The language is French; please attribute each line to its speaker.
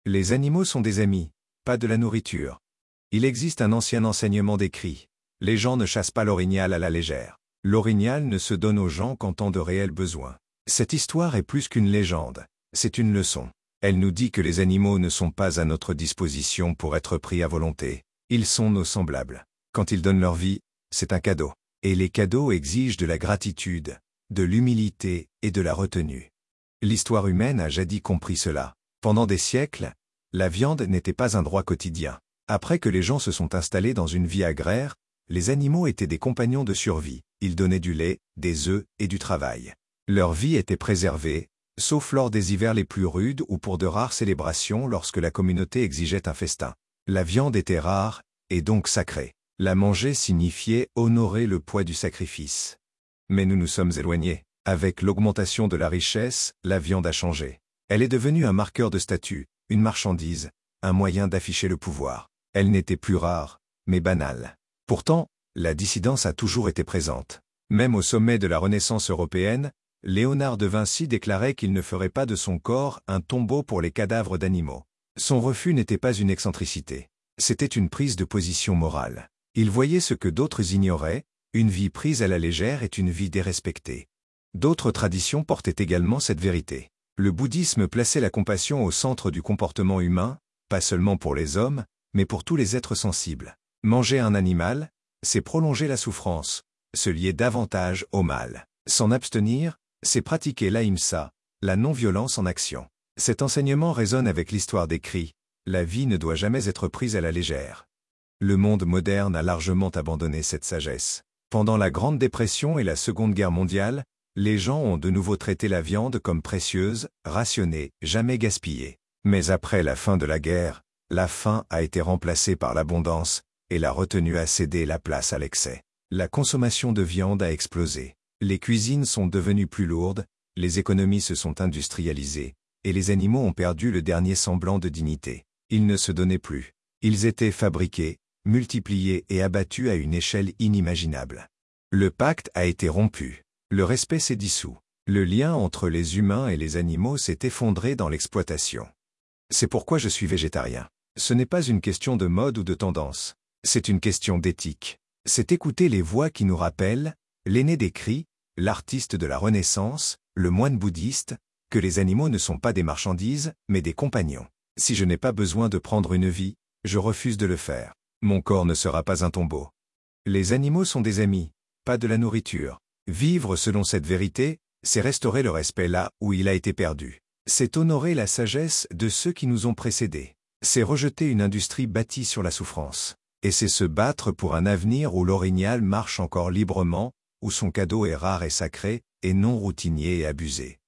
Speaker 1: Les animaux sont des amis, pas de la nourriture. Il existe un ancien enseignement décrit. Les gens ne chassent pas l'orignal à la légère. L'orignal ne se donne aux gens qu'en temps de réel besoin. Cette histoire est plus qu'une légende. C'est une leçon. Elle nous dit que les animaux ne sont pas à notre disposition pour être pris à volonté. Ils sont nos semblables. Quand ils donnent leur vie, c'est un cadeau. Et les cadeaux exigent de la gratitude, de l'humilité et de la retenue. L'histoire humaine a jadis compris cela. Pendant des siècles, la viande n'était pas un droit quotidien. Après que les gens se sont installés dans une vie agraire, les animaux étaient des compagnons de survie. Ils donnaient du lait, des œufs et du travail. Leur vie était préservée, sauf lors des hivers les plus rudes ou pour de rares célébrations lorsque la communauté exigeait un festin. La viande était rare, et donc sacrée. La manger signifiait honorer le poids du sacrifice. Mais nous nous sommes éloignés. Avec l'augmentation de la richesse, la viande a changé. Elle est devenue un marqueur de statut, une marchandise, un moyen d'afficher le pouvoir. Elle n'était plus rare, mais banale. Pourtant, la dissidence a toujours été présente. Même au sommet de la Renaissance européenne, Léonard de Vinci déclarait qu'il ne ferait pas de son corps un tombeau pour les cadavres d'animaux. Son refus n'était pas une excentricité. C'était une prise de position morale. Il voyait ce que d'autres ignoraient, une vie prise à la légère est une vie dérespectée. D'autres traditions portaient également cette vérité. Le bouddhisme plaçait la compassion au centre du comportement humain, pas seulement pour les hommes, mais pour tous les êtres sensibles. Manger un animal, c'est prolonger la souffrance, se lier davantage au mal. S'en abstenir, c'est pratiquer l'ahimsa, la non-violence en action. Cet enseignement résonne avec l'histoire des cris. La vie ne doit jamais être prise à la légère. Le monde moderne a largement abandonné cette sagesse. Pendant la Grande Dépression et la Seconde Guerre mondiale, les gens ont de nouveau traité la viande comme précieuse, rationnée, jamais gaspillée. Mais après la fin de la guerre, la faim a été remplacée par l'abondance, et la retenue a cédé la place à l'excès. La consommation de viande a explosé. Les cuisines sont devenues plus lourdes, les économies se sont industrialisées, et les animaux ont perdu le dernier semblant de dignité. Ils ne se donnaient plus. Ils étaient fabriqués, multipliés et abattus à une échelle inimaginable. Le pacte a été rompu. Le respect s'est dissous. Le lien entre les humains et les animaux s'est effondré dans l'exploitation. C'est pourquoi je suis végétarien. Ce n'est pas une question de mode ou de tendance. C'est une question d'éthique. C'est écouter les voix qui nous rappellent, l'aîné des cris, l'artiste de la Renaissance, le moine bouddhiste, que les animaux ne sont pas des marchandises, mais des compagnons. Si je n'ai pas besoin de prendre une vie, je refuse de le faire. Mon corps ne sera pas un tombeau. Les animaux sont des amis, pas de la nourriture. Vivre selon cette vérité, c'est restaurer le respect là où il a été perdu. C'est honorer la sagesse de ceux qui nous ont précédés. C'est rejeter une industrie bâtie sur la souffrance. Et c'est se battre pour un avenir où l'orignal marche encore librement, où son cadeau est rare et sacré, et non routinier et abusé.